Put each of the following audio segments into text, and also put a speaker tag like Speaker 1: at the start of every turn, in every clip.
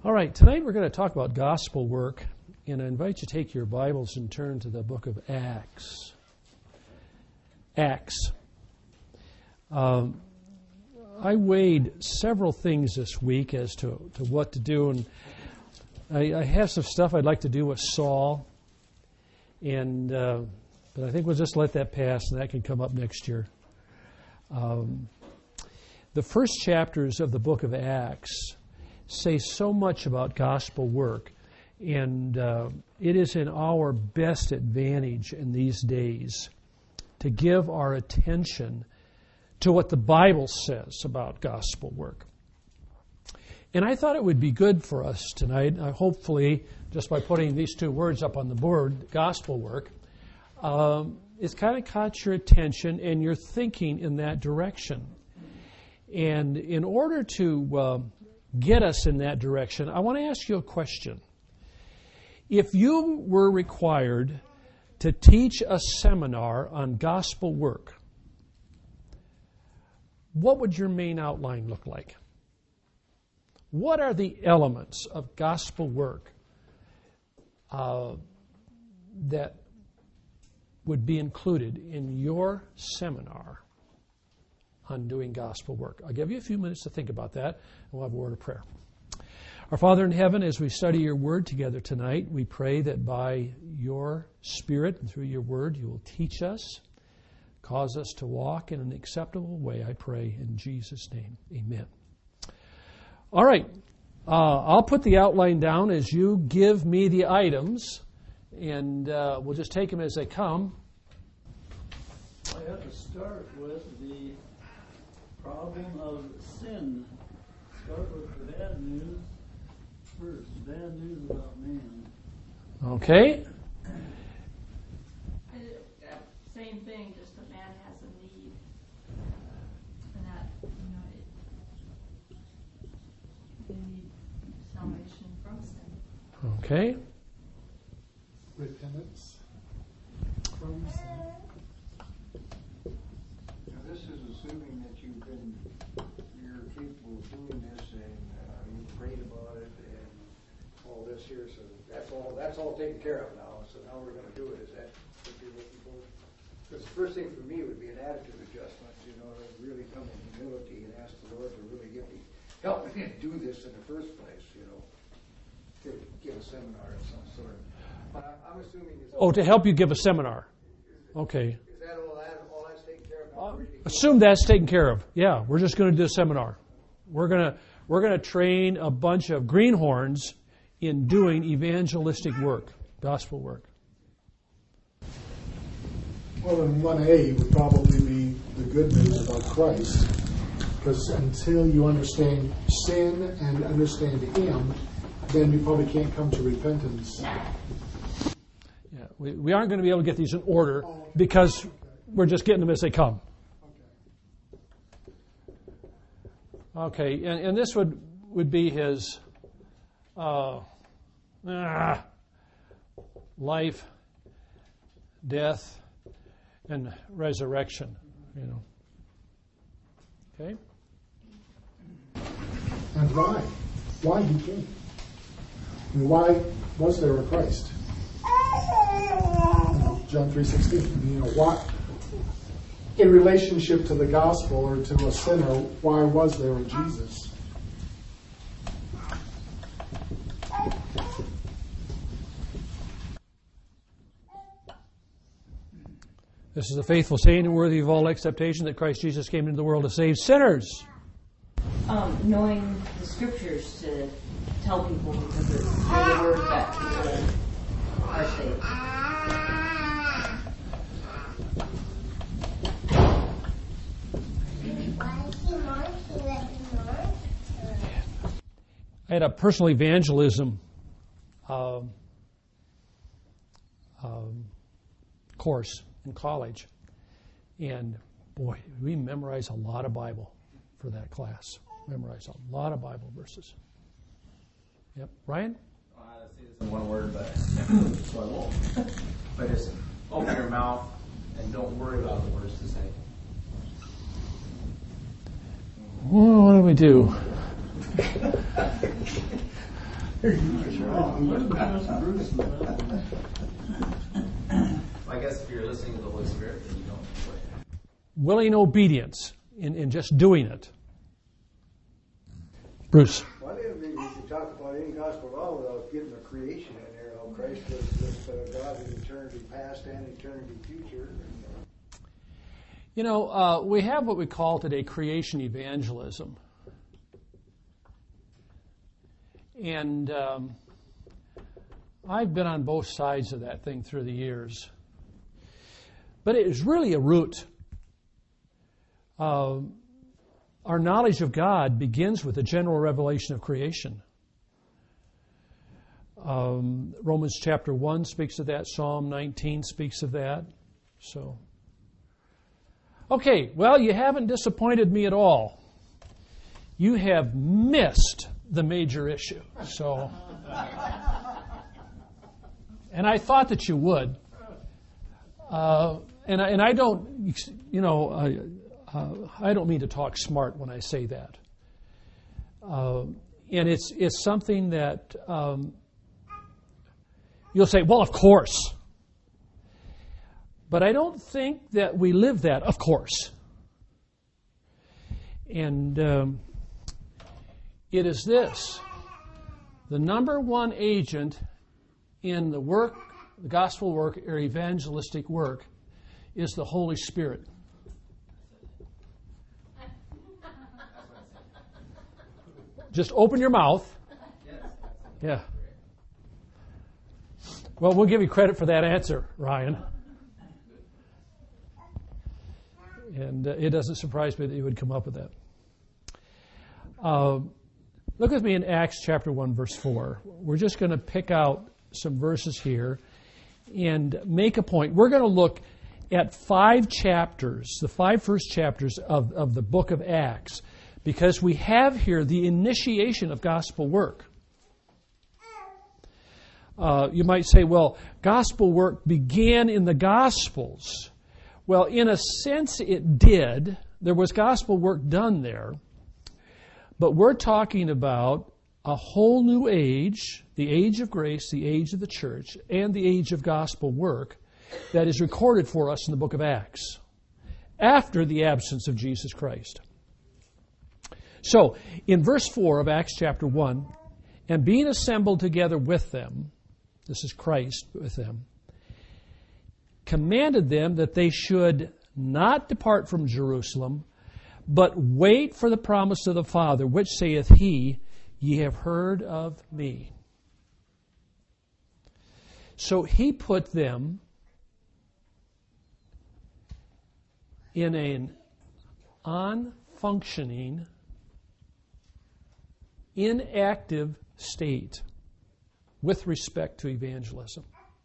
Speaker 1: All right, tonight we're going to talk about gospel work, and I invite you to take your Bibles and turn to the book of Acts. Acts. I weighed several things this week as to what to do, and I have some stuff I'd like to do with Saul, and but I think we'll just let that pass, and that can come up next year. The first chapters of the book of Acts say so much about gospel work, and it is in our best advantage in these days to give our attention to what the Bible says about gospel work. And I thought it would be good for us tonight, hopefully, just by putting these two words up on the board, gospel work, it's kind of caught your attention and your thinking in that direction. And in order to get us in that direction, I want to ask you a question. If you were required to teach a seminar on gospel work, what would your main outline look like? What are the elements of gospel work that would be included in your seminar on doing gospel work? I'll give you a few minutes to think about that, and we'll have a word of prayer. Our Father in heaven, as we study your word together tonight, we pray that by your Spirit and through your word, you will teach us, cause us to walk in an acceptable way, I pray in Jesus' name. Amen. All right. I'll put the outline down as you give me the items, and we'll just take them as they come.
Speaker 2: I have to start with the problem of sin. Start with the bad news first. Bad news about man.
Speaker 1: Okay.
Speaker 3: Same thing, just that man has a need. And that, they need salvation from sin.
Speaker 1: Okay.
Speaker 4: Repentance from sin.
Speaker 5: Now, this is assuming that you're capable of doing this, and you prayed about it, and all this here. So that's all taken care of now. So now we're going to do it. Is that what you're looking for? Because the first thing for me would be an attitude adjustment. To really come in humility and ask the Lord to really help me to do this in the first place. To give a seminar of some sort. But I'm assuming it's
Speaker 1: To help you give a seminar. Okay.
Speaker 5: Is that all that's taken care of?
Speaker 1: Assume that's taken care of. Yeah, we're just going to do a seminar. We're going to train a bunch of greenhorns in doing evangelistic work, gospel work.
Speaker 4: Well, in 1A would probably be the good news about Christ. Because until you understand sin and understand Him, then you probably can't come to repentance.
Speaker 1: Yeah, we aren't going to be able to get these in order because we're just getting them as they come. Okay, and this would be his life, death, and resurrection. Okay.
Speaker 4: And why? Why He came? And why was there a Christ? John 3:16. Why? In relationship to the gospel or to a sinner, why was there a Jesus?
Speaker 1: This is a faithful saying and worthy of all acceptation that Christ Jesus came into the world to save sinners.
Speaker 6: Knowing the scriptures to tell people because it's the word that people are saved.
Speaker 1: I had a personal evangelism course in college, and boy, we memorized a lot of Bible for that class. Memorized a lot of Bible verses. Yep. Ryan?
Speaker 7: I'll say this in one word, but so I won't. But just open your mouth and don't worry about the words to say.
Speaker 1: Well, what do we do?
Speaker 2: Ask Bruce about that.
Speaker 7: I guess if you're listening to the Holy Spirit, then you don't do it.
Speaker 1: Willing obedience in just doing it. Bruce.
Speaker 5: Well, I didn't think you could talk about any gospel at all without getting the creation in there. How Christ was God in eternity past and eternity future.
Speaker 1: You know, we have what we call today creation evangelism. And I've been on both sides of that thing through the years. But it is really a root. Our knowledge of God begins with the general revelation of creation. Romans chapter 1 speaks of that. Psalm 19 speaks of that. So, okay, well, you haven't disappointed me at all. You have missed the major issue. So, and I thought that you would. And I don't, you know, I don't mean to talk smart when I say that. And it's something that you'll say, well, of course. But I don't think that we live that, of course. And it is this. The number one agent in the work, the gospel work, or evangelistic work, is the Holy Spirit. Just open your mouth. Yeah. Well, we'll give you credit for that answer, Ryan. And it doesn't surprise me that you would come up with that. Look with me in Acts chapter 1, verse 4. We're just going to pick out some verses here and make a point. We're going to look at 5 chapters, the 5 first chapters of the book of Acts, because we have here the initiation of gospel work. You might say, well, gospel work began in the Gospels. Well, in a sense it did. There was gospel work done there. But we're talking about a whole new age, the age of grace, the age of the church, and the age of gospel work that is recorded for us in the book of Acts after the absence of Jesus Christ. So, in verse 4 of Acts chapter 1, and being assembled together with them, this is Christ with them, commanded them that they should not depart from Jerusalem, but wait for the promise of the Father, which saith he, ye have heard of me. So he put them in an unfunctioning, inactive state with respect to evangelism,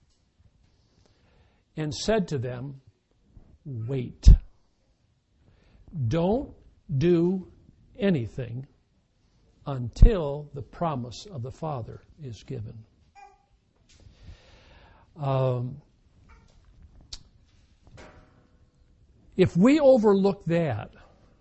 Speaker 1: and said to them, wait. Don't do anything until the promise of the Father is given. If we overlook that,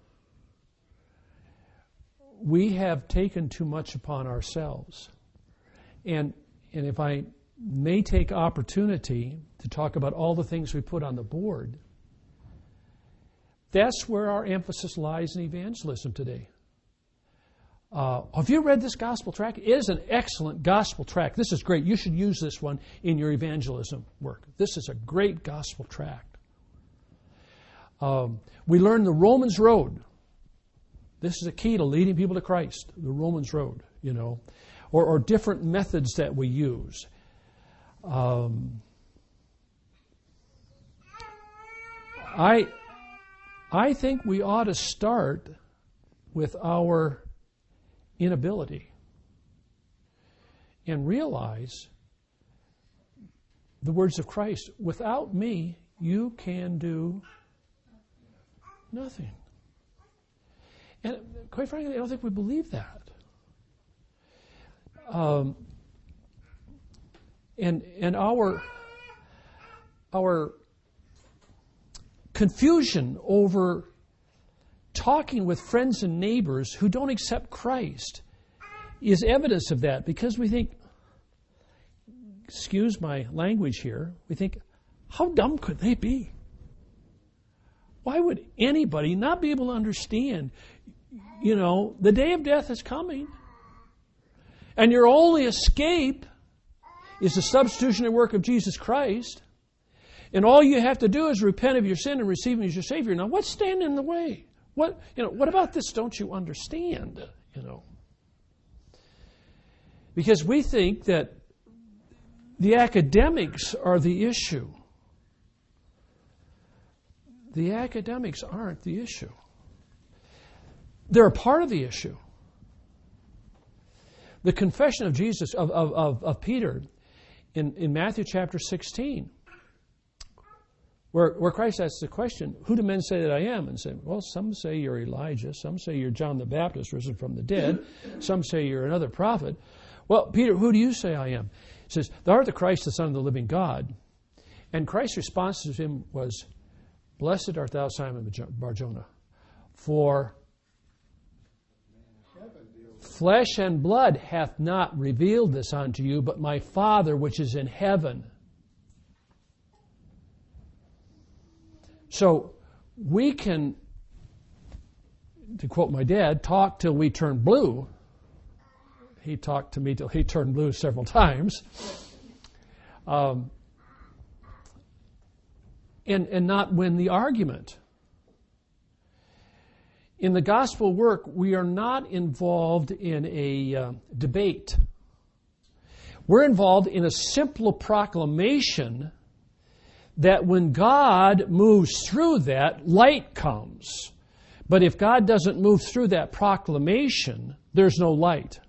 Speaker 1: we have taken too much upon ourselves. And if I may take opportunity to talk about all the things we put on the board, that's where our emphasis lies in evangelism today. Have you read this gospel tract? It is an excellent gospel tract. This is great. You should use this one in your evangelism work. This is a great gospel tract. We learn the Romans Road. This is a key to leading people to Christ, the Romans Road, you know, or different methods that we use. I think we ought to start with our inability and realize the words of Christ, without me, you can do nothing. And quite frankly, I don't think we believe that. And our confusion over talking with friends and neighbors who don't accept Christ is evidence of that, because we think, excuse my language here, we think, how dumb could they be? Why would anybody not be able to understand, the day of death is coming, and your only escape is the substitutionary work of Jesus Christ, and all you have to do is repent of your sin and receive Him as your Savior. Now, what's standing in the way? What about this don't you understand? Because we think that the academics are the issue. The academics aren't the issue. They're a part of the issue. The confession of Jesus, of Peter, in Matthew chapter 16, where Christ asks the question, who do men say that I am? And say, well, some say you're Elijah, some say you're John the Baptist risen from the dead, some say you're another prophet. Well, Peter, who do you say I am? He says, thou art the Christ, the Son of the living God. And Christ's response to him was, blessed art thou, Simon Bar-Jonah, for flesh and blood hath not revealed this unto you, but my Father which is in heaven. So we can, to quote my dad, talk till we turn blue. He talked to me till he turned blue several times. And not win the argument. In the gospel work, we are not involved in a debate. We're involved in a simple proclamation that when God moves through that, light comes. But if God doesn't move through that proclamation, there's no light.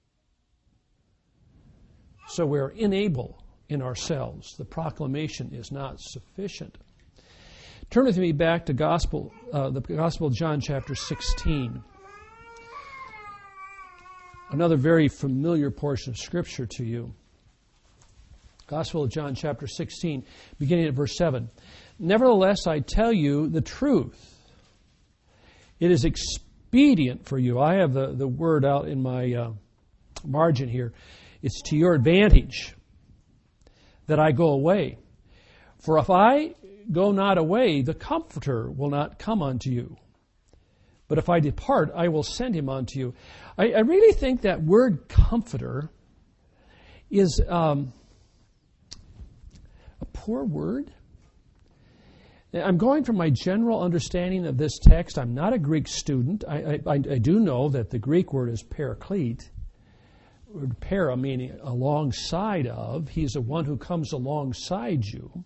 Speaker 1: So we're unable in ourselves. The proclamation is not sufficient. Turn with me back to the Gospel of John chapter 16. Another very familiar portion of Scripture to you. Gospel of John chapter 16, beginning at verse 7. Nevertheless, I tell you the truth. It is expedient for you. I have the word out in my margin here. It's to your advantage that I go away. For if I go not away, the Comforter will not come unto you. But if I depart, I will send him unto you. I really think that word Comforter is a poor word. I'm going from my general understanding of this text. I'm not a Greek student. I do know that the Greek word is paraclete. Para meaning alongside of. He's the one who comes alongside you.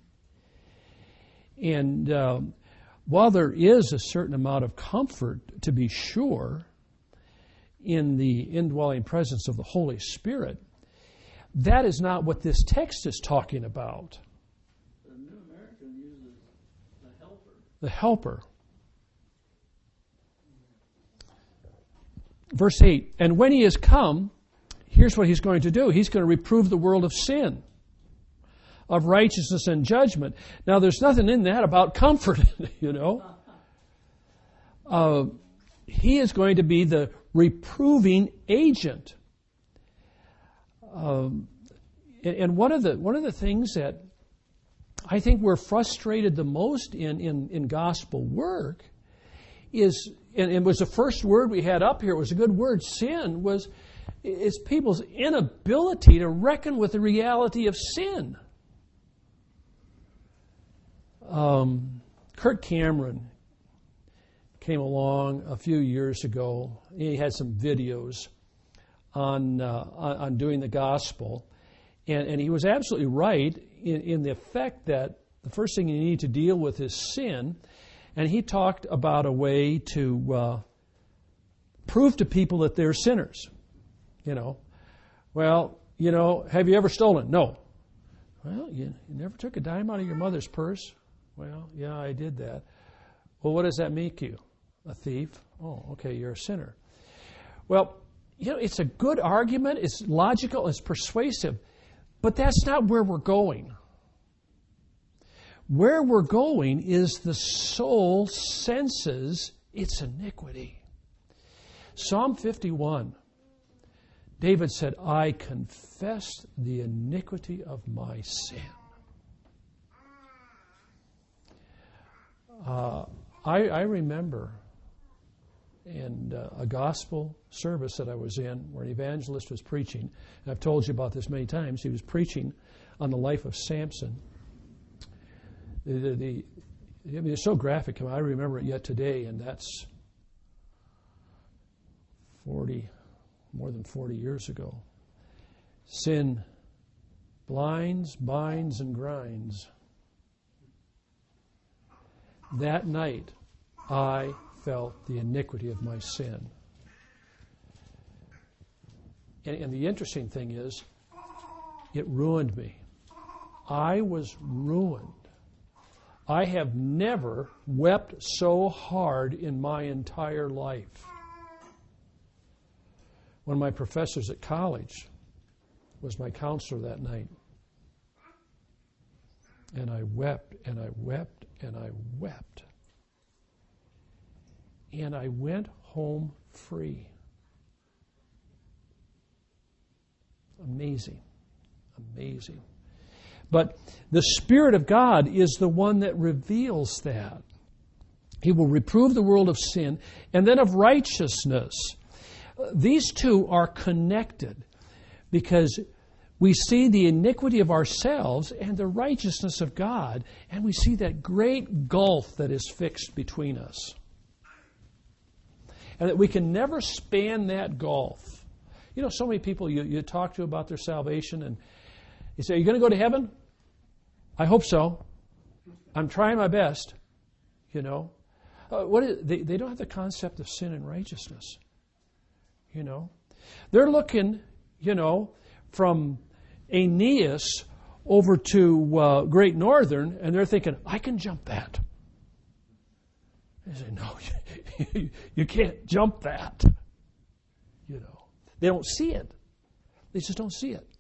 Speaker 1: And while there is a certain amount of comfort, to be sure, in the indwelling presence of the Holy Spirit, that is not what this text is talking about.
Speaker 2: The New American uses the helper.
Speaker 1: The helper. Verse 8, and when he has come, here's what he's going to do. He's going to reprove the world of sin, of righteousness and judgment. Now, there's nothing in that about comfort, He is going to be the reproving agent. And one of the things that I think we're frustrated the most in gospel work is, and it was the first word we had up here, it was a good word, sin, is people's inability to reckon with the reality of sin. Kirk Cameron came along a few years ago. He had some videos on doing the gospel, and he was absolutely right in the effect that the first thing you need to deal with is sin, and he talked about a way to prove to people that they're sinners. Well, have you ever stolen? No. Well, you never took a dime out of your mother's purse? Well, yeah, I did that. Well, what does that make you? A thief? Oh, okay, you're a sinner. Well, it's a good argument, it's logical, it's persuasive, but that's not where we're going. Where we're going is the soul senses its iniquity. Psalm 51 David said, I confess the iniquity of my sin. I remember in a gospel service that I was in where an evangelist was preaching, and I've told you about this many times, he was preaching on the life of Samson. It's so graphic. I remember it yet today, and that's more than 40 years ago. Sin blinds, binds, and grinds. That night, I felt the iniquity of my sin. And the interesting thing is, it ruined me. I was ruined. I have never wept so hard in my entire life. One of my professors at college was my counselor that night. And I wept, and I wept, and I wept. And I went home free. Amazing. Amazing. But the Spirit of God is the one that reveals that. He will reprove the world of sin and then of righteousness. These two are connected because we see the iniquity of ourselves and the righteousness of God, and we see that great gulf that is fixed between us. And that we can never span that gulf. You know, so many people you talk to about their salvation, and you say, are you going to go to heaven? I hope so. I'm trying my best. You know. They don't have the concept of sin and righteousness. You know. They're looking, from Aeneas over to Great Northern, and they're thinking, I can jump that. They say, no, you can't jump that. They don't see it. They just don't see it.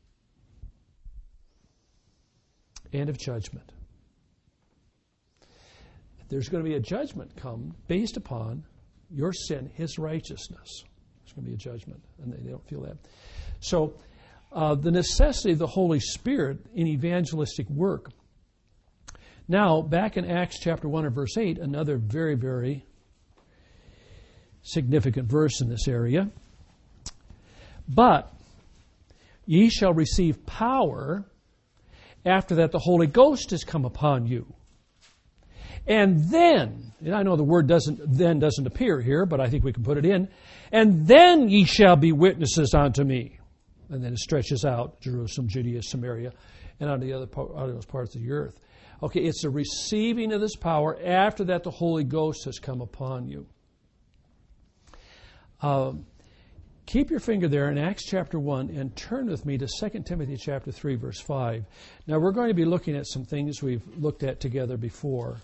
Speaker 1: And of judgment. There's going to be a judgment come based upon your sin, his righteousness. There's going to be a judgment, and they don't feel that. So, the necessity of the Holy Spirit in evangelistic work. Now, back in Acts chapter 1 and verse 8, another very, very significant verse in this area. But ye shall receive power after that the Holy Ghost has come upon you. And then, and I know the word doesn't appear here, but I think we can put it in. And then ye shall be witnesses unto me. And then it stretches out Jerusalem, Judea, Samaria, and on the other those parts of the earth. Okay, it's the receiving of this power. After that, the Holy Ghost has come upon you. Keep your finger there in Acts chapter 1 and turn with me to 2 Timothy chapter 3, verse 5. Now, we're going to be looking at some things we've looked at together before.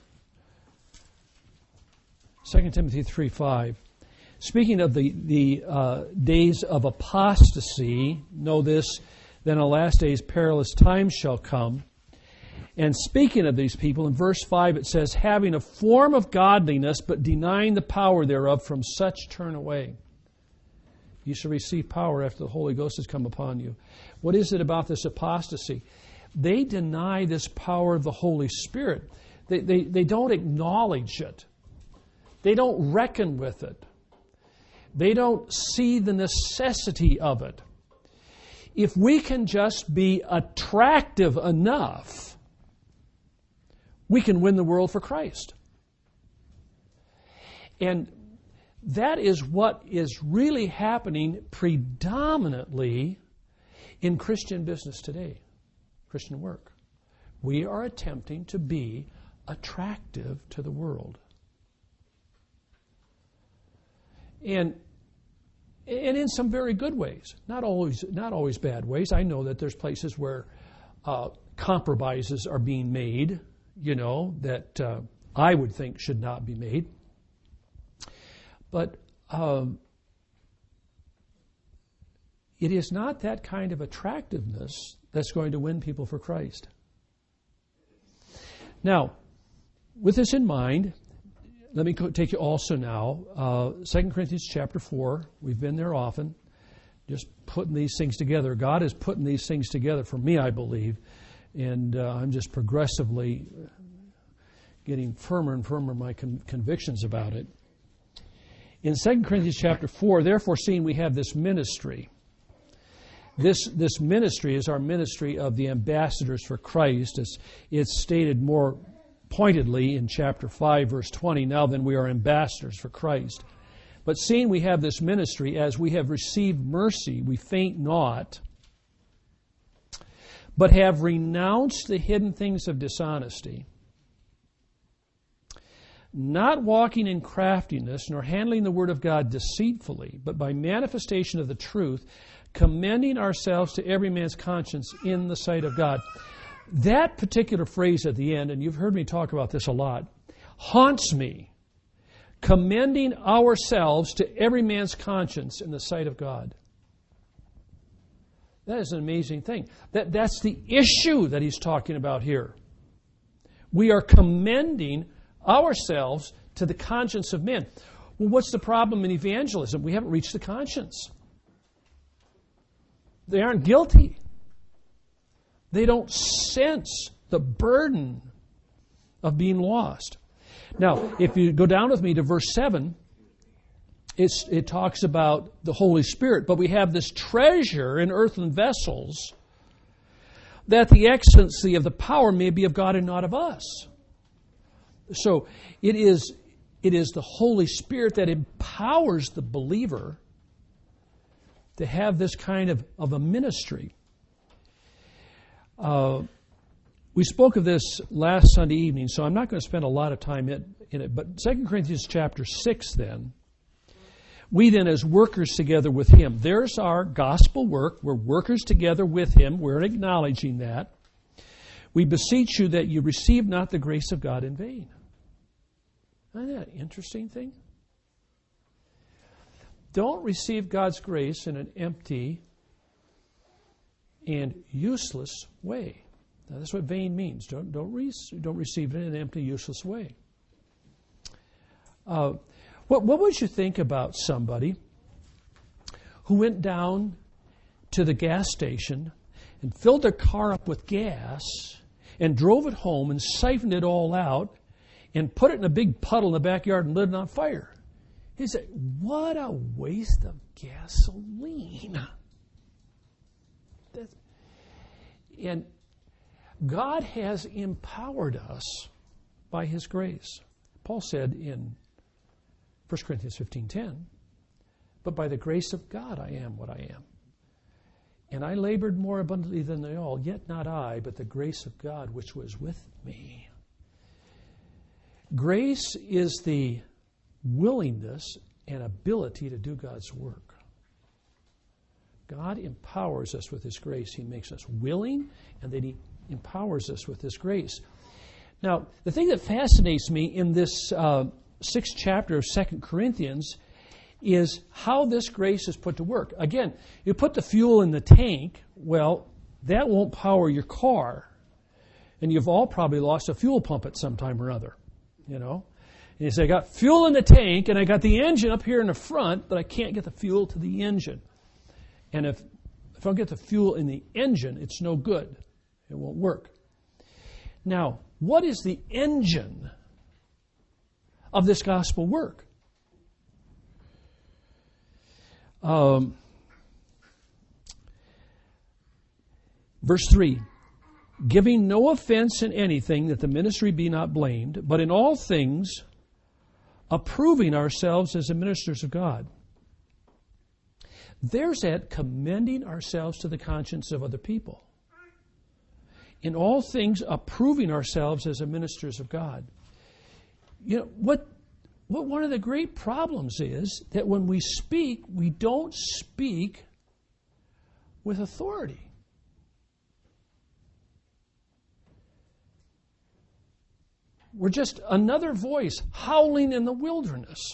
Speaker 1: 2 Timothy 3:5. Speaking of the days of apostasy, know this, then in the last days perilous times shall come. And speaking of these people, in verse 5 it says, having a form of godliness, but denying the power thereof, from such turn away. You shall receive power after the Holy Ghost has come upon you. What is it about this apostasy? They deny this power of the Holy Spirit. They don't acknowledge it. They don't reckon with it. They don't see the necessity of it. If we can just be attractive enough, we can win the world for Christ. And that is what is really happening predominantly in Christian business today, Christian work. We are attempting to be attractive to the world. And in some very good ways, not always bad ways. I know that there's places where compromises are being made, that I would think should not be made. But it is not that kind of attractiveness that's going to win people for Christ. Now, with this in mind, let me take you also now, 2 Corinthians chapter 4. We've been there often. just putting these things together. God is putting these things together for me, I believe, and I'm just progressively getting firmer and firmer in my convictions about it. In 2 Corinthians chapter 4, therefore, seeing we have this ministry, this ministry is our ministry of the ambassadors for Christ. It's stated more pointedly in chapter 5, verse 20, now then we are ambassadors for Christ. But seeing we have this ministry, as we have received mercy, we faint not, but have renounced the hidden things of dishonesty, not walking in craftiness, nor handling the word of God deceitfully, but by manifestation of the truth, commending ourselves to every man's conscience in the sight of God. That particular phrase at the end, and you've heard me talk about this a lot, haunts me. Commending ourselves to every man's conscience in the sight of God. That is an amazing thing. That's the issue that he's talking about here. We are commending ourselves to the conscience of men. Well, what's the problem in evangelism? We haven't reached the conscience. They aren't guilty. They don't sense the burden of being lost. Now, if you go down with me to verse 7, it talks about the Holy Spirit, but we have this treasure in earthen vessels, that the excellency of the power may be of God and not of us. So it is the Holy Spirit that empowers the believer to have this kind of a ministry. We spoke of this last Sunday evening, so I'm not going to spend a lot of time in it. But 2 Corinthians chapter 6 then, we then as workers together with Him. There's our gospel work. We're workers together with Him. We're acknowledging that. We beseech you that you receive not the grace of God in vain. Isn't that an interesting thing? Don't receive God's grace in an empty and useless way. Now, that's what vain means. Don't receive it in an empty, useless way. What would you think about somebody who went down to the gas station and filled their car up with gas and drove it home and siphoned it all out and put it in a big puddle in the backyard and lit it on fire? He said, what a waste of gasoline. And God has empowered us by His grace. Paul said in 1 Corinthians 15:10, but by the grace of God I am what I am. And I labored more abundantly than they all, yet not I, but the grace of God which was with me. Grace is the willingness and ability to do God's work. God empowers us with His grace. He makes us willing, and then He empowers us with His grace. Now, the thing that fascinates me in this 6th chapter of 2 Corinthians is how this grace is put to work. Again, you put the fuel in the tank, well, that won't power your car. And you've all probably lost a fuel pump at some time or other, you know. And you say, I got fuel in the tank, and I got the engine up here in the front, but I can't get the fuel to the engine. And if I don't get the fuel in the engine, it's no good. It won't work. Now, what is the engine of this gospel work? Verse 3, giving no offense in anything, that the ministry be not blamed, but in all things approving ourselves as the ministers of God. There's that commending ourselves to the conscience of other people. In all things, approving ourselves as the ministers of God. You know, what one of the great problems is that when we speak, we don't speak with authority. We're just another voice howling in the wilderness.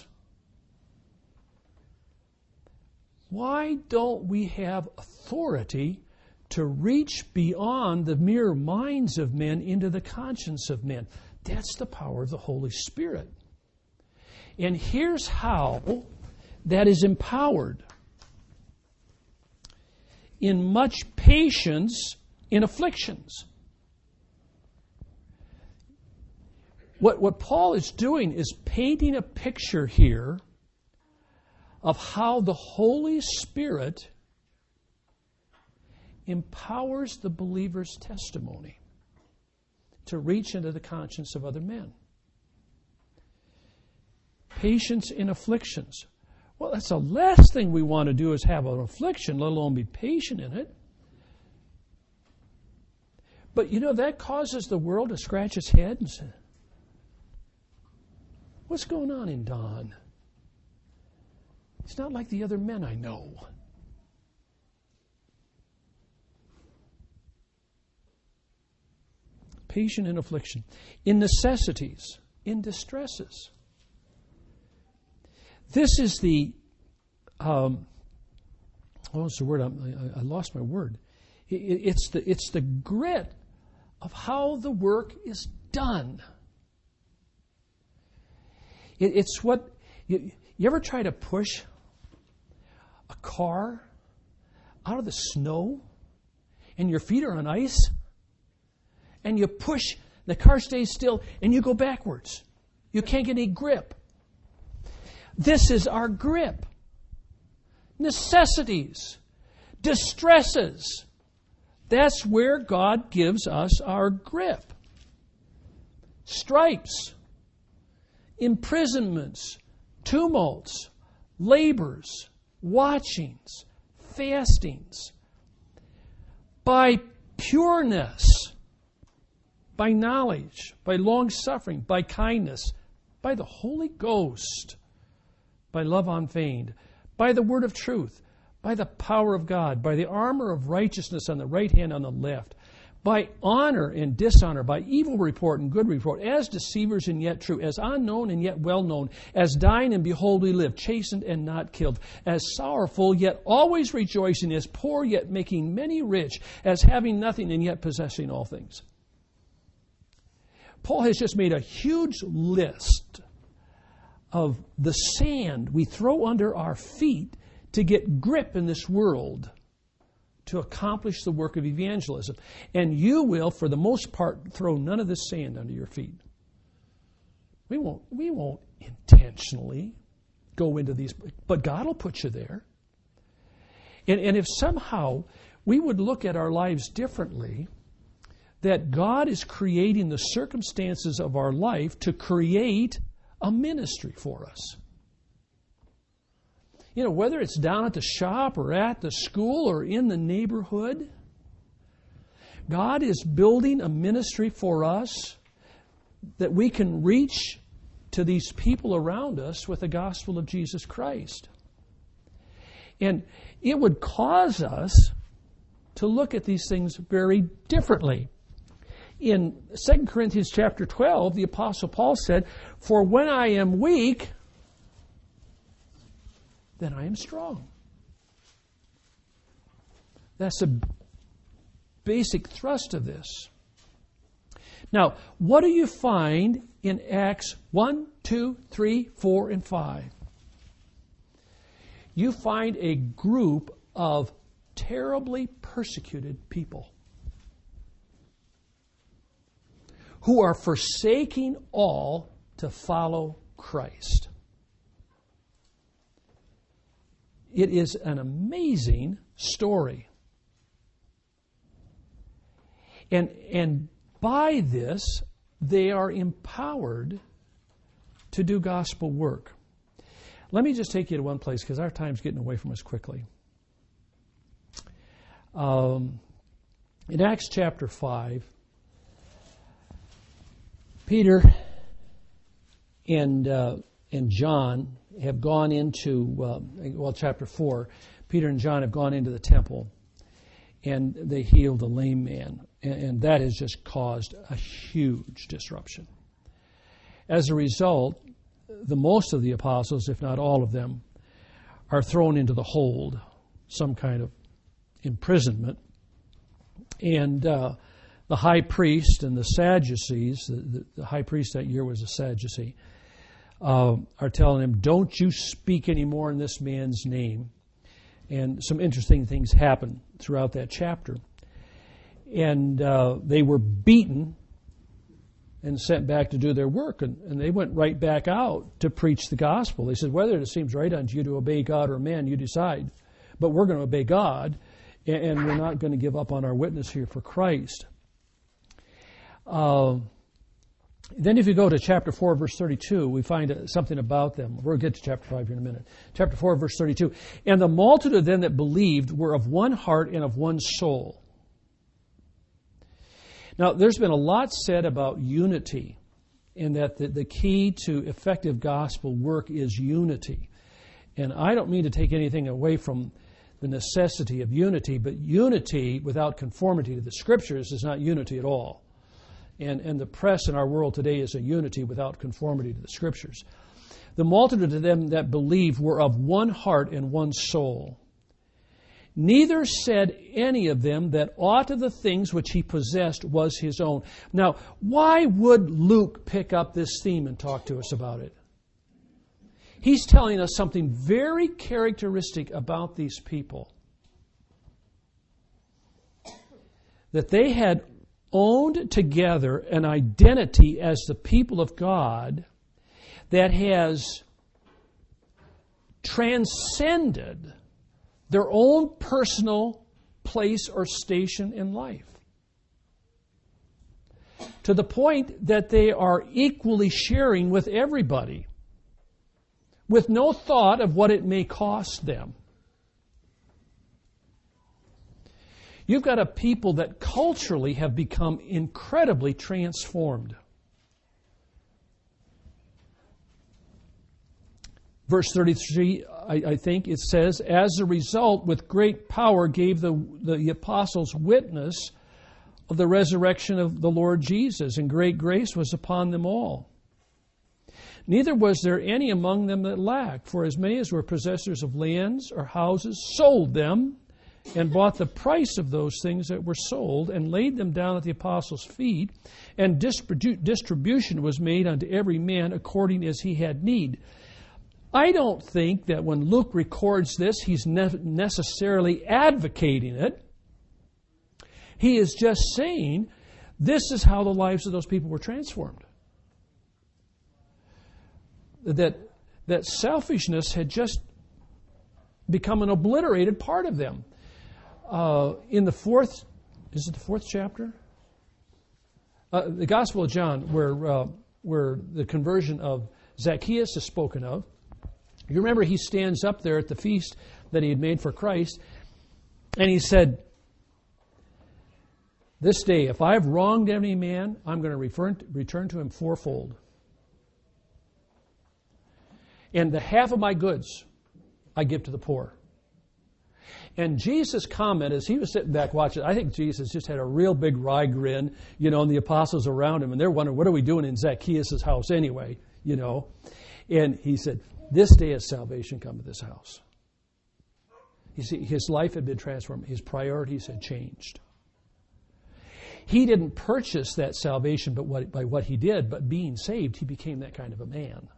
Speaker 1: Why don't we have authority to reach beyond the mere minds of men into the conscience of men? That's the power of the Holy Spirit. And here's how that is empowered. in much patience in afflictions. What Paul is doing is painting a picture here of how the Holy Spirit empowers the believer's testimony to reach into the conscience of other men. Patience in afflictions. Well, that's the last thing we want to do is have an affliction, let alone be patient in it. But that causes the world to scratch its head and say, what's going on in Don? He's not like the other men I know. Patient in affliction, in necessities, in distresses. This is the, what's the word? I lost my word. It's the grit of how the work is done. It's what, you ever try to push a car out of the snow and your feet are on ice and you push, the car stays still and you go backwards. You can't get any grip. This is our grip. Necessities, distresses. That's where God gives us our grip. Stripes, imprisonments, tumults, labors, watchings, fastings. By pureness, by knowledge, by long-suffering, by kindness, by the Holy Ghost, by love unfeigned, by the word of truth, by the power of God, by the armor of righteousness on the right hand, on the left, by honor and dishonor, by evil report and good report, as deceivers and yet true, as unknown and yet well known, as dying and behold we live, chastened and not killed, as sorrowful yet always rejoicing, as poor yet making many rich, as having nothing and yet possessing all things. Paul has just made a huge list of the sand we throw under our feet to get grip in this world to accomplish the work of evangelism. And you will, for the most part, throw none of this sand under your feet. We won't intentionally go into these, but God will put you there. And if somehow we would look at our lives differently, that God is creating the circumstances of our life to create a ministry for us. Whether it's down at the shop or at the school or in the neighborhood, God is building a ministry for us that we can reach to these people around us with the gospel of Jesus Christ. And it would cause us to look at these things very differently. In 2 Corinthians chapter 12, the Apostle Paul said, "For when I am weak, then I am strong." That's the basic thrust of this. Now, what do you find in Acts 1, 2, 3, 4, and 5? You find a group of terribly persecuted people who are forsaking all to follow Christ. It is an amazing story. And by this, they are empowered to do gospel work. Let me just take you to one place because our time's getting away from us quickly. In Acts chapter 5, Peter and John have gone into, chapter 4, Peter and John have gone into the temple and they healed a lame man. And that has just caused a huge disruption. As a result, the most of the apostles, if not all of them, are thrown into the hold, some kind of imprisonment. And the high priest and the Sadducees, the high priest that year was a Sadducee, are telling him, "Don't you speak anymore in this man's name." And some interesting things happen throughout that chapter. And they were beaten and sent back to do their work. And they went right back out to preach the gospel. They said, whether it seems right unto you to obey God or man, you decide. But we're going to obey God, and we're not going to give up on our witness here for Christ. Then if you go to chapter 4, verse 32, we find something about them. We'll get to chapter 5 here in a minute. Chapter 4, verse 32. And the multitude of them that believed were of one heart and of one soul. Now, there's been a lot said about unity, and that the key to effective gospel work is unity. And I don't mean to take anything away from the necessity of unity, but unity without conformity to the Scriptures is not unity at all. And the press in our world today is a unity without conformity to the Scriptures. The multitude of them that believed were of one heart and one soul. Neither said any of them that aught of the things which he possessed was his own. Now, why would Luke pick up this theme and talk to us about it? He's telling us something very characteristic about these people. That they had owned together an identity as the people of God that has transcended their own personal place or station in life. To the point that they are equally sharing with everybody, with no thought of what it may cost them. You've got a people that culturally have become incredibly transformed. Verse 33, I think it says, as a result, with great power gave the apostles witness of the resurrection of the Lord Jesus, and great grace was upon them all. Neither was there any among them that lacked, for as many as were possessors of lands or houses sold them, and bought the price of those things that were sold, and laid them down at the apostles' feet, and distribution was made unto every man according as he had need. I don't think that when Luke records this, he's necessarily advocating it. He is just saying, this is how the lives of those people were transformed. That selfishness had just become an obliterated part of them. In the fourth chapter? The Gospel of John, where the conversion of Zacchaeus is spoken of. You remember he stands up there at the feast that he had made for Christ, and he said, this day, if I have wronged any man, I'm going to return to him fourfold. And the half of my goods I give to the poor. And Jesus' comment as he was sitting back watching, I think Jesus just had a real big wry grin, and the apostles around him, and they're wondering, what are we doing in Zacchaeus' house anyway, And he said, this day has salvation come to this house. You see, his life had been transformed. His priorities had changed. He didn't purchase that salvation by what he did, but being saved, he became that kind of a man.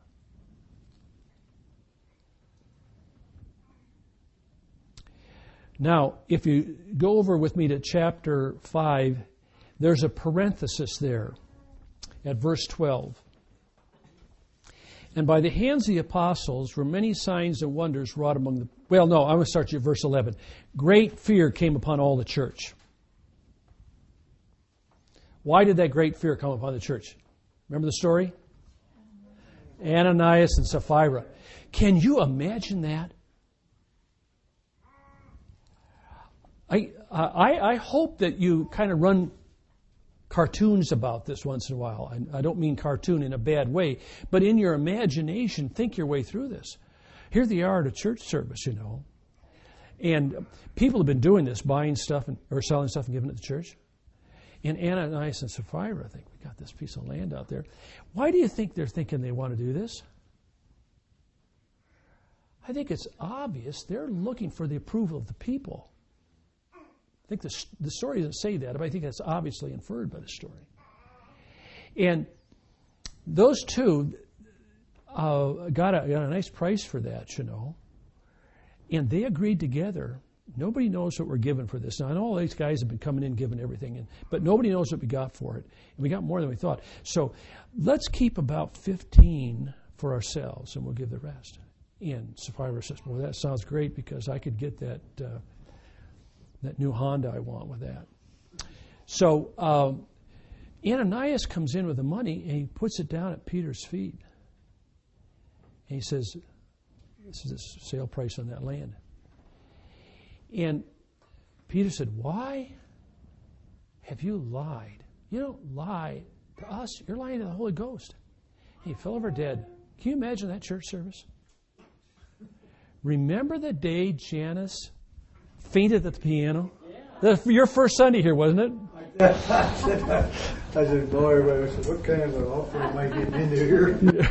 Speaker 1: Now, if you go over with me to chapter 5, there's a parenthesis there at verse 12. And by the hands of the apostles were many signs and wonders wrought among the... Well, no, I'm going to start you at verse 11. Great fear came upon all the church. Why did that great fear come upon the church? Remember the story? Ananias and Sapphira. Can you imagine that? I hope that you kind of run cartoons about this once in a while. I don't mean cartoon in a bad way, but in your imagination, think your way through this. Here they are at a church service, and people have been doing this, buying stuff or selling stuff and giving it to the church. And Ananias and Sapphira think, we got this piece of land out there. Why do you think they're thinking they want to do this? I think it's obvious they're looking for the approval of the people. I think the story doesn't say that, but I think that's obviously inferred by the story. And those two got a nice price for that, And they agreed together. Nobody knows what we're given for this. Now, I know all these guys have been coming in giving everything, but nobody knows what we got for it. And we got more than we thought. So let's keep about 15 for ourselves, and we'll give the rest. And Sapphira says, well, that sounds great because I could get that new Honda I want with that. So Ananias comes in with the money, and he puts it down at Peter's feet. And he says, this is the sale price on that land. And Peter said, why have you lied? You don't lie to us. You're lying to the Holy Ghost. He fell over dead. Can you imagine that church service? Remember the day Janice fainted at the piano? Yeah. Your first Sunday here, wasn't it?
Speaker 5: I said, boy, I said, what kind of an offer am I getting into here?
Speaker 1: Yeah.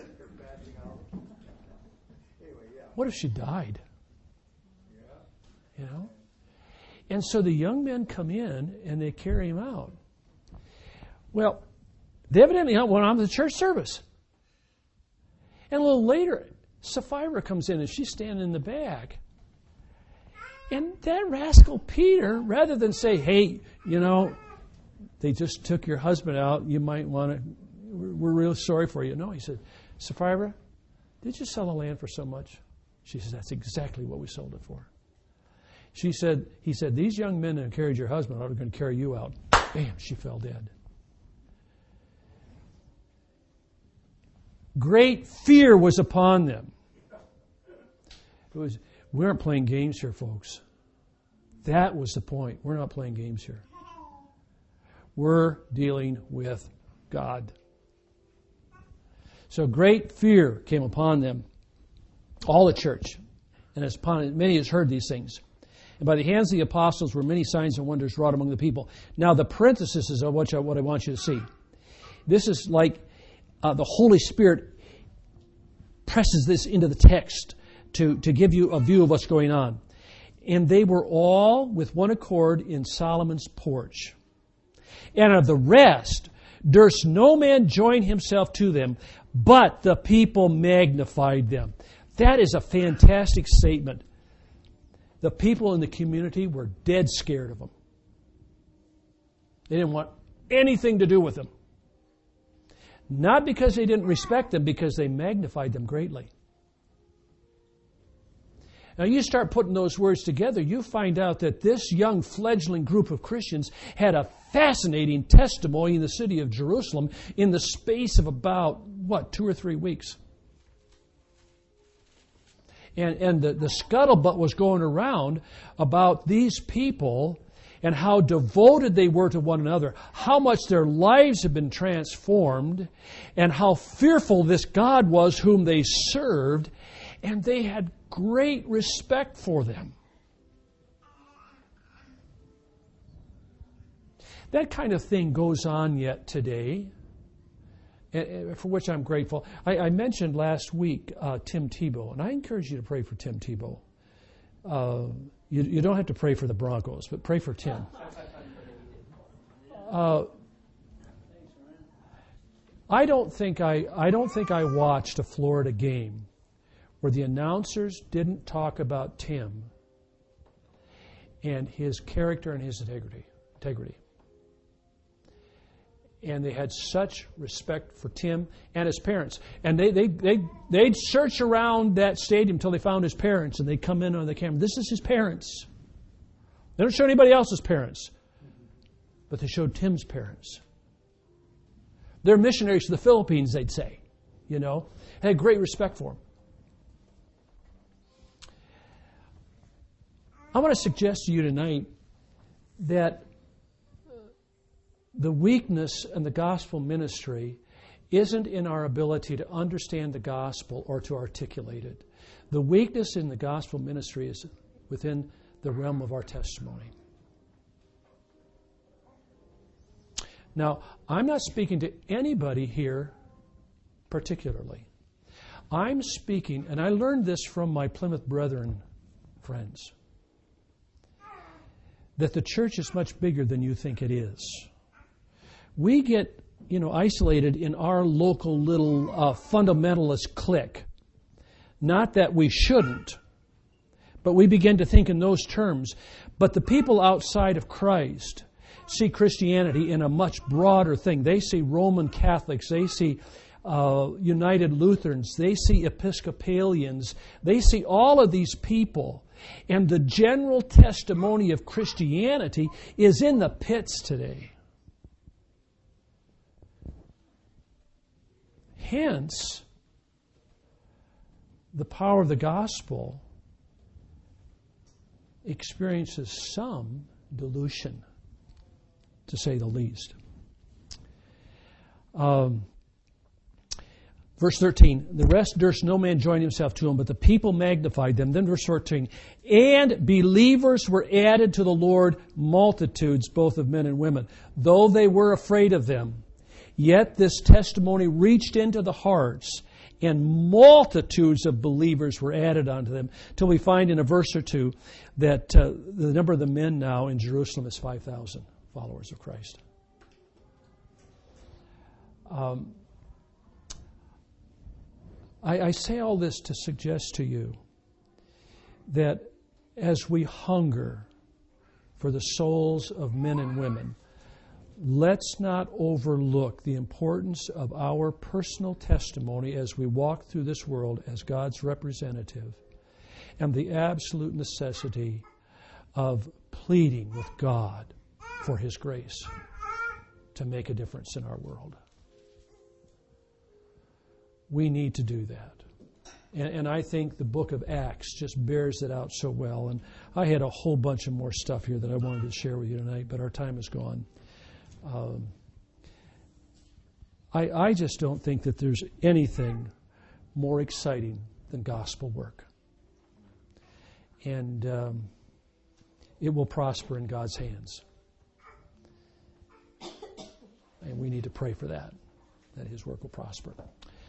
Speaker 1: What if she died? You know? And so the young men come in and they carry him out. Well, they evidently went on to the church service. And a little later, Sapphira comes in and she's standing in the back. And that rascal Peter, rather than say, hey, you know, they just took your husband out, you might want to, we're real sorry for you. No, he said, Sapphira, did you sell the land for so much? She says, that's exactly what we sold it for. He said, these young men that carried your husband are going to carry you out. Bam, she fell dead. Great fear was upon them. We aren't playing games here, folks. That was the point. We're not playing games here. We're dealing with God. So great fear came upon them, all the church, and as upon many as heard these things. And by the hands of the apostles were many signs and wonders wrought among the people. Now the parenthesis is what I want you to see. This is like the Holy Spirit presses this into the text to give you a view of what's going on. And they were all with one accord in Solomon's porch. And of the rest durst no man join himself to them, but the people magnified them. That is a fantastic statement. The people in the community were dead scared of them. They didn't want anything to do with them. Not because they didn't respect them, because they magnified them greatly. Now you start putting those words together, you find out that this young fledgling group of Christians had a fascinating testimony in the city of Jerusalem in the space of about, 2 or 3 weeks. And the scuttlebutt was going around about these people and how devoted they were to one another, how much their lives had been transformed, and how fearful this God was whom they served, and they had great respect for them. That kind of thing goes on yet today, for which I'm grateful. I mentioned last week Tim Tebow, and I encourage you to pray for Tim Tebow. You don't have to pray for the Broncos, but pray for Tim. I don't think I watched a Florida game where the announcers didn't talk about Tim and his character and his integrity. And they had such respect for Tim and his parents. And they'd search around that stadium until they found his parents, and they'd come in on the camera. This is his parents. They don't show anybody else's parents, but they showed Tim's parents. They're missionaries to the Philippines, they'd say. You know, they had great respect for him. I want to suggest to you tonight that the weakness in the gospel ministry isn't in our ability to understand the gospel or to articulate it. The weakness in the gospel ministry is within the realm of our testimony. Now, I'm not speaking to anybody here particularly. I'm speaking, and I learned this from my Plymouth Brethren friends, that the church is much bigger than you think it is. We get, isolated in our local little fundamentalist clique. Not that we shouldn't, But we begin to think in those terms. But the people outside of Christ see Christianity in a much broader thing. They see Roman Catholics. They see United Lutherans. They see Episcopalians. They see all of these people. And the general testimony of Christianity is in the pits today. Hence, the power of the gospel experiences some dilution, to say the least. Verse 13, the rest durst no man join himself to him, but the people magnified them. Then verse 14, and believers were added to the Lord, multitudes, both of men and women. Though they were afraid of them, yet this testimony reached into the hearts, and multitudes of believers were added unto them, till we find in a verse or two that the number of the men now in Jerusalem is 5,000 followers of Christ. I say all this to suggest to you that as we hunger for the souls of men and women, let's not overlook the importance of our personal testimony as we walk through this world as God's representative, and the absolute necessity of pleading with God for His grace to make a difference in our world. We need to do that. And I think the book of Acts just bears it out so well. And I had a whole bunch of more stuff here that I wanted to share with you tonight, but our time is gone. I just don't think that there's anything more exciting than gospel work. And it will prosper in God's hands. And we need to pray for that His work will prosper.